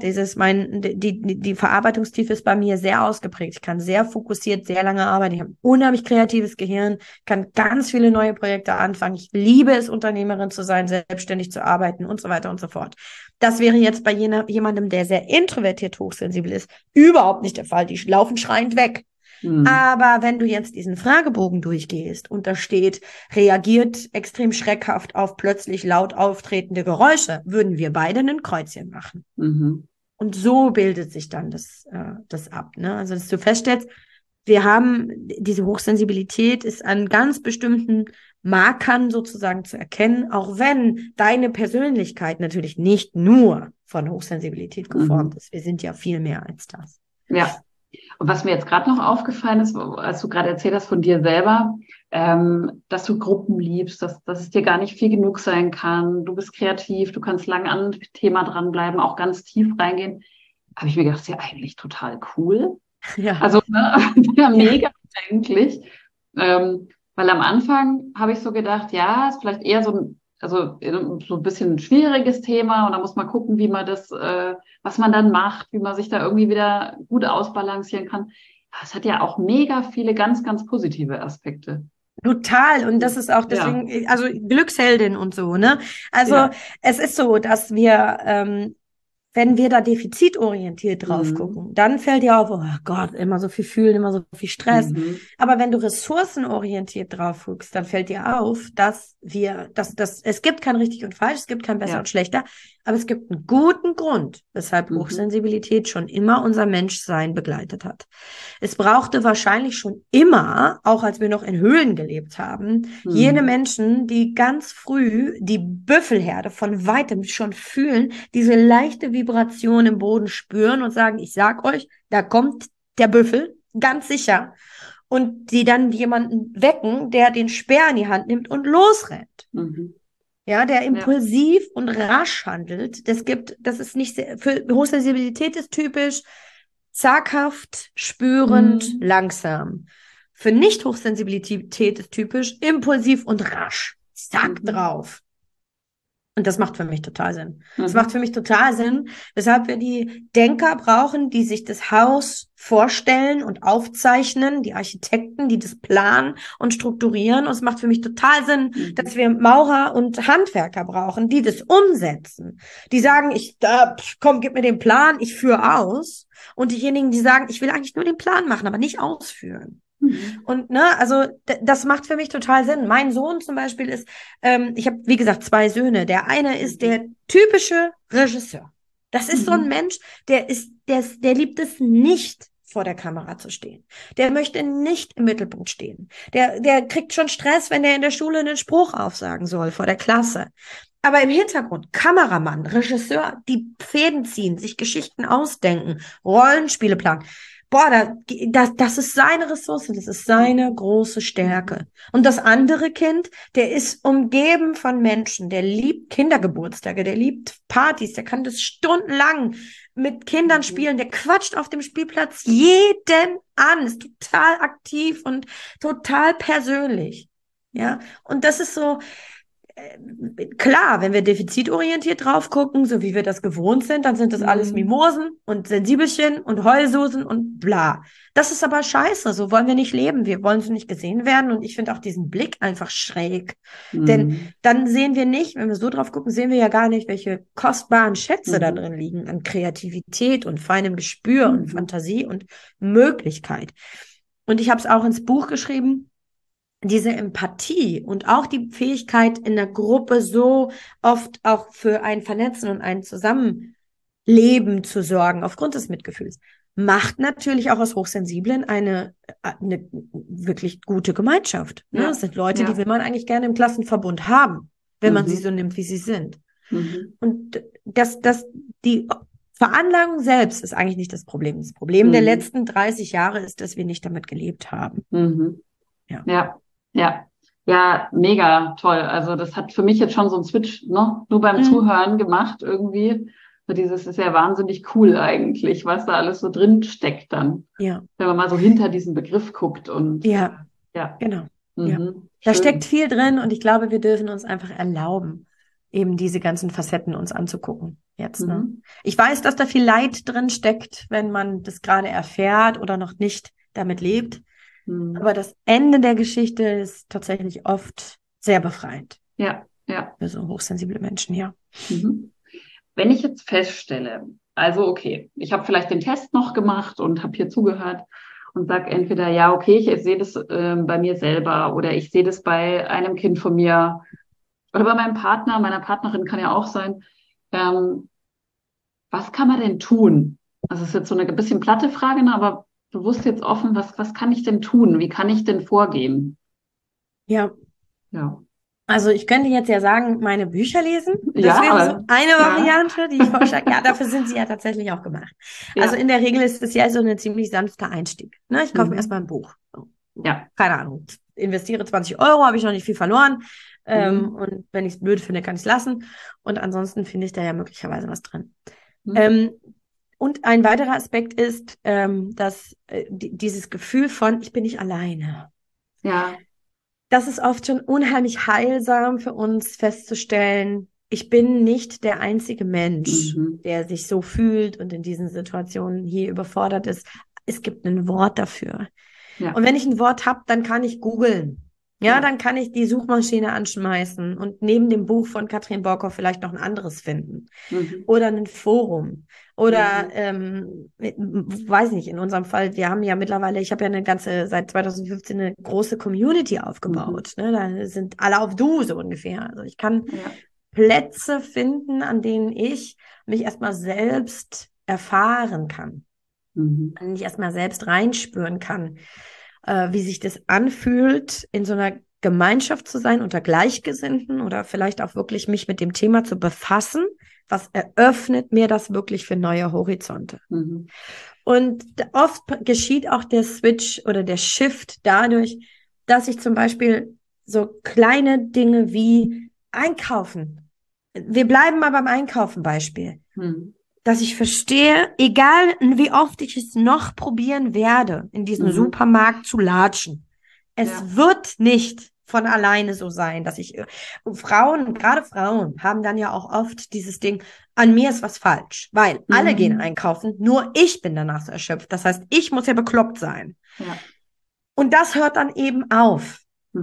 die Verarbeitungstiefe ist bei mir sehr ausgeprägt. Ich kann sehr fokussiert, sehr lange arbeiten. Ich habe ein unheimlich kreatives Gehirn, kann ganz viele neue Projekte anfangen. Ich liebe es, Unternehmerin zu sein, selbstständig zu arbeiten und so weiter und so fort. Das wäre jetzt bei jemandem, der sehr introvertiert hochsensibel ist, überhaupt nicht der Fall. Die laufen schreiend weg. Aber wenn du jetzt diesen Fragebogen durchgehst und da steht, reagiert extrem schreckhaft auf plötzlich laut auftretende Geräusche, würden wir beide ein Kreuzchen machen. Und so bildet sich dann das ab. Ne? Also, dass du feststellst, wir haben diese Hochsensibilität ist an ganz bestimmten Markern sozusagen zu erkennen, auch wenn deine Persönlichkeit natürlich nicht nur von Hochsensibilität geformt ist. Wir sind ja viel mehr als das. Ja. Und was mir jetzt gerade noch aufgefallen ist, als du gerade erzählt hast von dir selber, dass du Gruppen liebst, dass es dir gar nicht viel genug sein kann. Du bist kreativ, du kannst lange an dem Thema dranbleiben, auch ganz tief reingehen. Habe ich mir gedacht, das ist ja eigentlich total cool. Ja. Also, ne, ja, mega eigentlich. Weil am Anfang habe ich so gedacht, ja, ist vielleicht eher so ein bisschen ein schwieriges Thema und da muss man gucken, wie man das, was man dann macht, wie man sich da irgendwie wieder gut ausbalancieren kann. Es hat ja auch mega viele ganz, ganz positive Aspekte. Total. Und das ist auch deswegen, also Glücksheldin und so, ne? Also es ist so, dass wir, wenn wir da defizitorientiert drauf gucken, dann fällt dir auf, oh Gott, immer so viel fühlen, immer so viel Stress. Aber wenn du ressourcenorientiert drauf guckst, dann fällt dir auf, dass es gibt kein richtig und falsch, es gibt kein besser und schlechter, aber es gibt einen guten Grund, weshalb Hochsensibilität schon immer unser Menschsein begleitet hat. Es brauchte wahrscheinlich schon immer, auch als wir noch in Höhlen gelebt haben, jene Menschen, die ganz früh die Büffelherde von weitem schon fühlen, diese leichte Vibration im Boden spüren und sagen, ich sag euch, da kommt der Büffel, ganz sicher. Und die dann jemanden wecken, der den Speer in die Hand nimmt und losrennt. Ja, der impulsiv und rasch handelt. Das ist nicht sehr, für Hochsensibilität ist typisch zaghaft, spürend, langsam. Für Nicht-Hochsensibilität ist typisch impulsiv und rasch. Zack drauf. Und das macht für mich total Sinn. Das macht für mich total Sinn, weshalb wir die Denker brauchen, die sich das Haus vorstellen und aufzeichnen, die Architekten, die das planen und strukturieren. Und es macht für mich total Sinn, dass wir Maurer und Handwerker brauchen, die das umsetzen. Die sagen, komm, gib mir den Plan, ich führe aus. Und diejenigen, die sagen, ich will eigentlich nur den Plan machen, aber nicht ausführen. Und also das macht für mich total Sinn. Mein Sohn zum Beispiel ist, ich habe wie gesagt 2 Söhne. Der eine ist der typische Regisseur. Das ist so ein Mensch, der liebt es nicht, vor der Kamera zu stehen. Der möchte nicht im Mittelpunkt stehen. Der kriegt schon Stress, wenn der in der Schule einen Spruch aufsagen soll vor der Klasse. Aber im Hintergrund, Kameramann, Regisseur, die Fäden ziehen, sich Geschichten ausdenken, Rollenspiele planen. Boah, das ist seine Ressource, das ist seine große Stärke. Und das andere Kind, der ist umgeben von Menschen, der liebt Kindergeburtstage, der liebt Partys, der kann das stundenlang mit Kindern spielen, der quatscht auf dem Spielplatz jeden an, ist total aktiv und total persönlich. Ja, und das ist so, klar, wenn wir defizitorientiert drauf gucken, so wie wir das gewohnt sind, dann sind das alles Mimosen und Sensibelchen und Heulsusen und bla. Das ist aber scheiße, so wollen wir nicht leben. Wir wollen so nicht gesehen werden und ich finde auch diesen Blick einfach schräg. Denn dann sehen wir nicht, wenn wir so drauf gucken, sehen wir ja gar nicht, welche kostbaren Schätze da drin liegen an Kreativität und feinem Gespür und Fantasie und Möglichkeit. Und ich habe es auch ins Buch geschrieben, diese Empathie und auch die Fähigkeit in der Gruppe so oft auch für ein Vernetzen und ein Zusammenleben zu sorgen, aufgrund des Mitgefühls. macht natürlich auch aus Hochsensiblen eine wirklich gute Gemeinschaft. Ne? Ja. Das sind Leute, Ja. die will man eigentlich gerne im Klassenverbund haben, wenn man sie so nimmt, wie sie sind. Und die Veranlagung selbst ist eigentlich nicht das Problem. Das Problem der letzten 30 Jahre ist, dass wir nicht damit gelebt haben. Ja, mega toll. Also das hat für mich jetzt schon so einen Switch, ne, nur beim Zuhören gemacht irgendwie. So dieses ist ja wahnsinnig cool eigentlich, was da alles so drin steckt dann. Ja. Wenn man mal so hinter diesen Begriff guckt und ja, genau. Ja. Da steckt viel drin und ich glaube, wir dürfen uns einfach erlauben, eben diese ganzen Facetten uns anzugucken jetzt. Ne? Ich weiß, dass da viel Leid drin steckt, wenn man das gerade erfährt oder noch nicht damit lebt. Aber das Ende der Geschichte ist tatsächlich oft sehr befreiend. Ja. Für so hochsensible Menschen, ja. Wenn ich jetzt feststelle, also okay, ich habe vielleicht den Test noch gemacht und habe hier zugehört und sage entweder, ja, okay, ich sehe das bei mir selber oder ich sehe das bei einem Kind von mir oder bei meinem Partner, meiner Partnerin kann ja auch sein. Was kann man denn tun? Also es ist jetzt so eine bisschen platte Frage, ne, aber bewusst jetzt offen, was kann ich denn tun? Wie kann ich denn vorgehen? Ja. Ja. Also ich könnte jetzt ja sagen, meine Bücher lesen. Das Ja, wäre so eine Variante, die ich vorschlage. Ja, dafür sind sie ja tatsächlich auch gemacht. Ja. Also in der Regel ist es ja so ein ziemlich sanfter Einstieg. Ne? Ich kaufe mir erstmal ein Buch. Ja. Keine Ahnung. Investiere 20 Euro, habe ich noch nicht viel verloren. Und wenn ich es blöd finde, kann ich es lassen. Und ansonsten finde ich da ja möglicherweise was drin. Und ein weiterer Aspekt ist, dass dieses Gefühl von, ich bin nicht alleine. Ja. Das ist oft schon unheimlich heilsam für uns festzustellen, ich bin nicht der einzige Mensch, der sich so fühlt und in diesen Situationen hier überfordert ist. Es gibt ein Wort dafür. Ja. Und wenn ich ein Wort habe, dann kann ich googeln. Ja, dann kann ich die Suchmaschine anschmeißen und neben dem Buch von Katrin Borkow vielleicht noch ein anderes finden. Oder ein Forum. Oder, weiß nicht, in unserem Fall, wir haben ja mittlerweile, ich habe ja seit 2015 eine große Community aufgebaut. Ne? Da sind alle auf Du so ungefähr. Also ich kann Plätze finden, an denen ich mich erstmal selbst erfahren kann. An denen ich erstmal selbst reinspüren kann, wie sich das anfühlt, in so einer Gemeinschaft zu sein, unter Gleichgesinnten oder vielleicht auch wirklich mich mit dem Thema zu befassen. Was eröffnet mir das wirklich für neue Horizonte? Und oft geschieht auch der Switch oder der Shift dadurch, dass ich zum Beispiel so kleine Dinge wie Einkaufen. Wir bleiben mal beim Einkaufen-Beispiel. Dass ich verstehe, egal wie oft ich es noch probieren werde, in diesen Supermarkt zu latschen, es wird nicht von alleine so sein, dass gerade Frauen haben dann ja auch oft dieses Ding, an mir ist was falsch, weil alle gehen einkaufen, nur ich bin danach so erschöpft. Das heißt, ich muss ja bekloppt sein. Ja. Und das hört dann eben auf,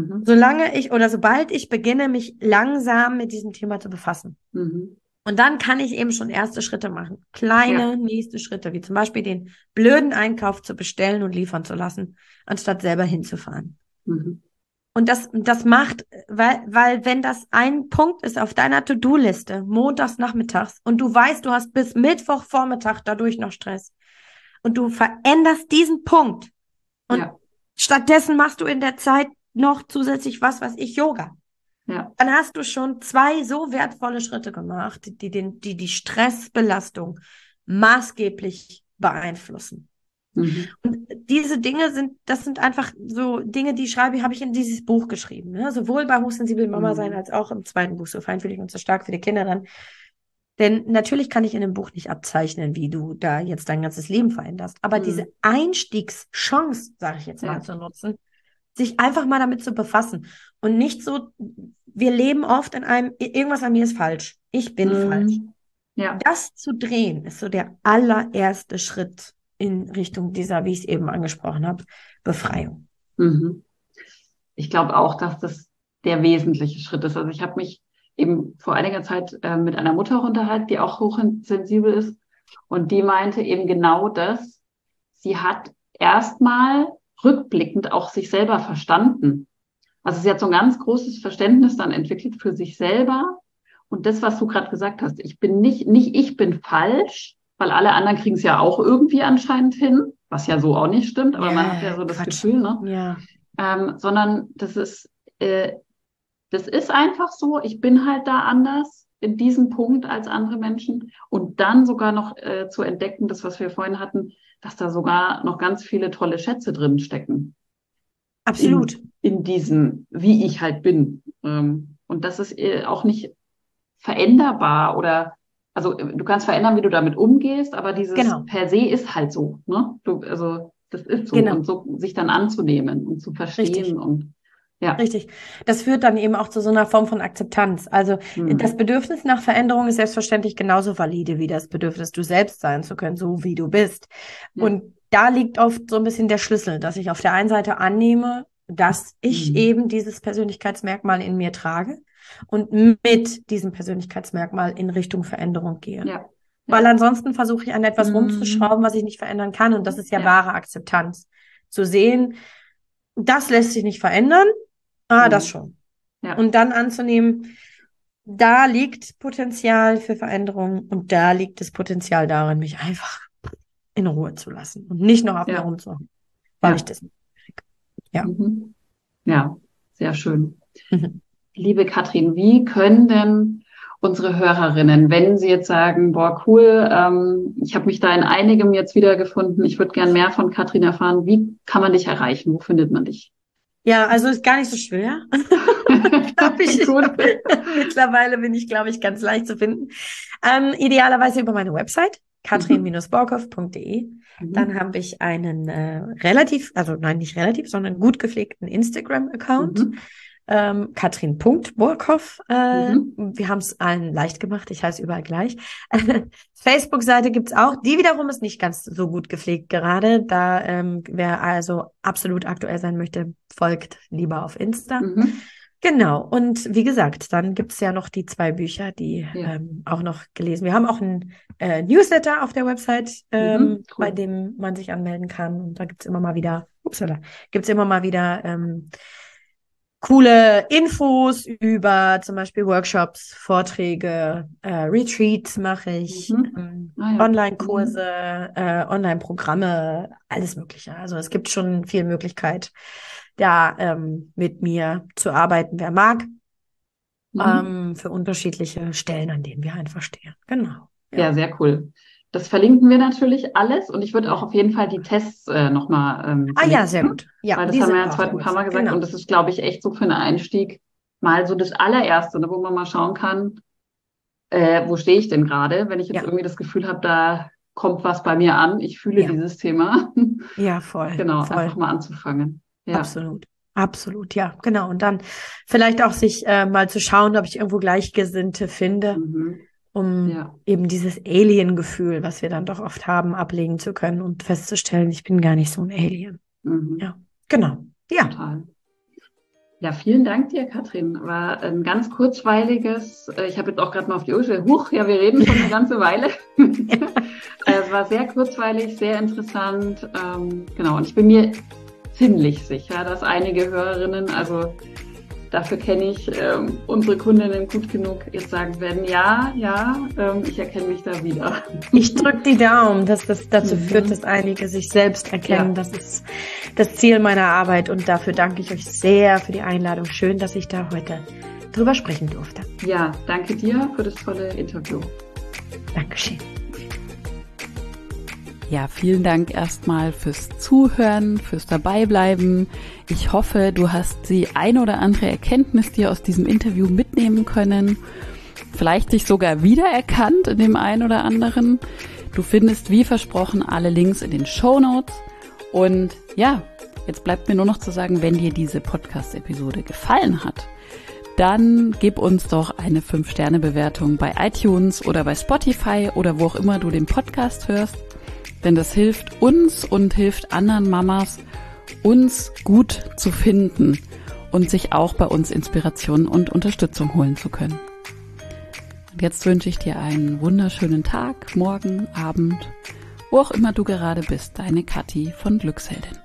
sobald ich beginne, mich langsam mit diesem Thema zu befassen. Und dann kann ich eben schon erste Schritte machen. Kleine nächste Schritte, wie zum Beispiel den blöden Einkauf zu bestellen und liefern zu lassen, anstatt selber hinzufahren. Und das macht, weil wenn das ein Punkt ist auf deiner To-Do-Liste, montags nachmittags, und du weißt, du hast bis Mittwochvormittag dadurch noch Stress, und du veränderst diesen Punkt, und stattdessen machst du in der Zeit noch zusätzlich Yoga. Ja. Dann hast du schon 2 so wertvolle Schritte gemacht, die Stressbelastung maßgeblich beeinflussen. Und diese Dinge sind einfach so Dinge, habe ich in dieses Buch geschrieben. Ne? Sowohl bei Hochsensibel Mama sein, als auch im zweiten Buch, so feinfühlig und so stark für die Kinder dann. Denn natürlich kann ich in dem Buch nicht abzeichnen, wie du da jetzt dein ganzes Leben veränderst. Aber diese Einstiegschance, sage ich jetzt mal, zu nutzen, sich einfach mal damit zu befassen. Und nicht so, wir leben oft in irgendwas an mir ist falsch. Ich bin falsch. Ja. Das zu drehen, ist so der allererste Schritt in Richtung dieser, wie ich es eben angesprochen habe, Befreiung. Ich glaube auch, dass das der wesentliche Schritt ist. Also ich habe mich eben vor einiger Zeit mit einer Mutter unterhalten, die auch hochsensibel ist. Und die meinte eben genau das. Sie hat erstmal rückblickend auch sich selber verstanden. Also sie hat so ein ganz großes Verständnis dann entwickelt für sich selber. Und das, was du gerade gesagt hast, ich bin nicht ich bin falsch, weil alle anderen kriegen es ja auch irgendwie anscheinend hin, was ja so auch nicht stimmt, aber man hat ja so das Gefühl, ne? Ja. Sondern das ist einfach so, ich bin halt da anders in diesem Punkt als andere Menschen und dann sogar noch zu entdecken, das, was wir vorhin hatten, dass da sogar noch ganz viele tolle Schätze drin stecken. Absolut. In diesem, wie ich halt bin. Und das ist auch nicht veränderbar oder, also du kannst verändern, wie du damit umgehst, aber dieses per se ist halt so, ne? Das ist so. Und so sich dann anzunehmen und zu verstehen. Richtig. Und ja. Richtig. Das führt dann eben auch zu so einer Form von Akzeptanz. Also das Bedürfnis nach Veränderung ist selbstverständlich genauso valide wie das Bedürfnis, du selbst sein zu können, so wie du bist. Ja. Und da liegt oft so ein bisschen der Schlüssel, dass ich auf der einen Seite annehme, dass ich eben dieses Persönlichkeitsmerkmal in mir trage und mit diesem Persönlichkeitsmerkmal in Richtung Veränderung gehe. Ja. Weil ansonsten versuche ich an etwas rumzuschrauben, was ich nicht verändern kann. Und das ist ja wahre Akzeptanz. Zu sehen, das lässt sich nicht verändern. Das schon. Ja. Und dann anzunehmen, da liegt Potenzial für Veränderung und da liegt das Potenzial darin, mich einfach in Ruhe zu lassen und nicht noch auf mir rumzuhauen, weil ich das nicht kriege. Ja. Ja, sehr schön. Liebe Katrin, wie können denn unsere Hörerinnen, wenn sie jetzt sagen, boah, cool, ich habe mich da in einigem jetzt wiedergefunden, ich würde gern mehr von Katrin erfahren, wie kann man dich erreichen? Wo findet man dich? Ja, also ist gar nicht so schwer. Mittlerweile bin ich, glaube ich, ganz leicht zu finden. Idealerweise über meine Website, katrin-borkow.de. Dann habe ich einen sondern gut gepflegten Instagram-Account. Katrin.borkow. Wir haben es allen leicht gemacht. Ich heiße überall gleich. Facebook-Seite gibt's auch. Die wiederum ist nicht ganz so gut gepflegt gerade. Da wer also absolut aktuell sein möchte, folgt lieber auf Insta. Genau. Und wie gesagt, dann gibt's ja noch die 2 Bücher, die auch noch gelesen. Wir haben auch ein Newsletter auf der Website, cool. Bei dem man sich anmelden kann. Und da gibt's immer mal wieder, coole Infos über zum Beispiel Workshops, Vorträge, Retreats mache ich, Online-Kurse, Online-Programme, alles Mögliche. Also es gibt schon viel Möglichkeit, da mit mir zu arbeiten, wer mag, für unterschiedliche Stellen, an denen wir einfach stehen. Genau. Ja, sehr cool. Das verlinken wir natürlich alles und ich würde auch auf jeden Fall die Tests nochmal ja, sehr gut. Ja, weil das haben wir jetzt heute ein paar Mal gesagt und das ist, glaube ich, echt so für einen Einstieg mal so das allererste, ne, wo man mal schauen kann, wo stehe ich denn gerade, wenn ich jetzt irgendwie das Gefühl habe, da kommt was bei mir an, ich fühle dieses Thema. Ja, voll. Genau, voll. einfach mal anzufangen. Ja. Absolut, ja, genau. Und dann vielleicht auch sich mal zu schauen, ob ich irgendwo Gleichgesinnte finde. Um eben dieses Alien-Gefühl, was wir dann doch oft haben, ablegen zu können und festzustellen, ich bin gar nicht so ein Alien. Ja, genau. Ja. Total. Ja, vielen Dank dir, Katrin. War ein ganz kurzweiliges, ich habe jetzt auch gerade mal auf die Uhr geschaut, wir reden schon eine ganze Weile. Es war sehr kurzweilig, sehr interessant. Genau, und ich bin mir ziemlich sicher, dass einige Hörerinnen, also dafür kenne ich unsere Kundinnen gut genug, jetzt sagen werden, ich erkenne mich da wieder. Ich drücke die Daumen, dass das dazu führt, dass einige sich selbst erkennen. Das ist das Ziel meiner Arbeit und dafür danke ich euch sehr für die Einladung. Schön, dass ich da heute drüber sprechen durfte. Ja, danke dir für das tolle Interview. Dankeschön. Ja, vielen Dank erstmal fürs Zuhören, fürs Dabeibleiben. Ich hoffe, du hast die eine oder andere Erkenntnis dir aus diesem Interview mitnehmen können. Vielleicht dich sogar wiedererkannt in dem einen oder anderen. Du findest, wie versprochen, alle Links in den Shownotes. Und ja, jetzt bleibt mir nur noch zu sagen, wenn dir diese Podcast-Episode gefallen hat, dann gib uns doch eine 5-Sterne-Bewertung bei iTunes oder bei Spotify oder wo auch immer du den Podcast hörst. Denn das hilft uns und hilft anderen Mamas, uns gut zu finden und sich auch bei uns Inspiration und Unterstützung holen zu können. Und jetzt wünsche ich dir einen wunderschönen Tag, morgen, Abend, wo auch immer du gerade bist, deine Kathi von Glücksheldin.